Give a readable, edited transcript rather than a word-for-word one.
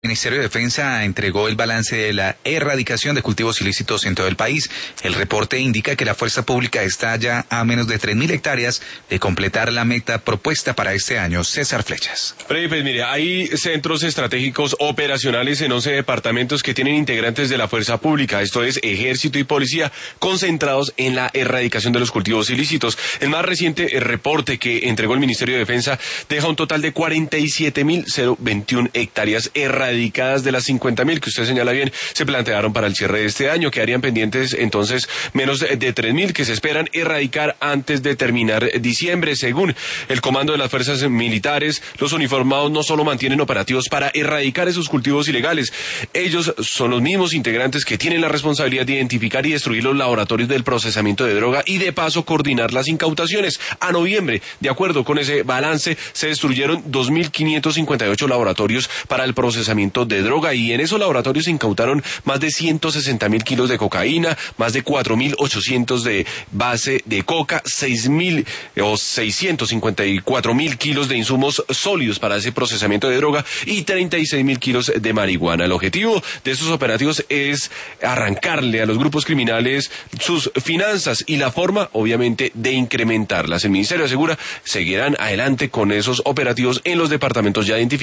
El Ministerio de Defensa entregó el balance de la erradicación de cultivos ilícitos en todo el país. El reporte indica que la fuerza pública está ya a menos de 3.000 hectáreas de completar la meta propuesta para este año. César Flechas. Freddy, pues mire, hay centros estratégicos operacionales en 11 departamentos que tienen integrantes de la fuerza pública, esto es Ejército y Policía, concentrados en la erradicación de los cultivos ilícitos. El más reciente reporte que entregó el Ministerio de Defensa deja un total de 47.021 hectáreas erradicadas de las 50.000 que usted señala bien, se plantearon para el cierre de este año. Quedarían pendientes entonces menos de 3.000 que se esperan erradicar antes de terminar diciembre. Según el comando de las fuerzas militares, los uniformados no solo mantienen operativos para erradicar esos cultivos ilegales, ellos son los mismos integrantes que tienen la responsabilidad de identificar y destruir los laboratorios del procesamiento de droga y de paso coordinar las incautaciones. A noviembre, de acuerdo con ese balance, se destruyeron 2.558 laboratorios para el procesamiento de droga, y en esos laboratorios se incautaron más de 160.000 kilos de cocaína, más de 4.800 de base de coca, 654.000 kilos de insumos sólidos para ese procesamiento de droga y 36.000 kilos de marihuana. El objetivo de estos operativos es arrancarle a los grupos criminales sus finanzas y la forma, obviamente, de incrementarlas. El Ministerio asegura seguirán adelante con esos operativos en los departamentos ya identificados.